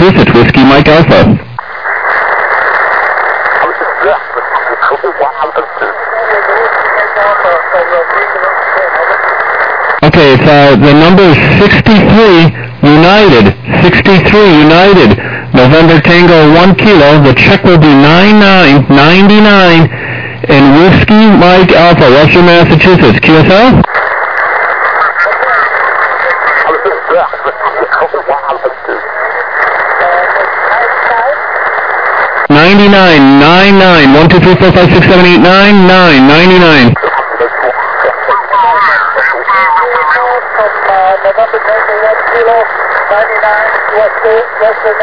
Massachusetts, Whiskey Mike Alpha. Okay, it's, the number is 63 United. 63 United. November Tango 1 Kilo. The check will be $99.99. And Whiskey Mike Alpha, Western Massachusetts. QSL? $99.99. 1, 2, 3, 4, 5, 6, 7, 8, 9, 9. $99. November Tango 1 Kilo, 99, Western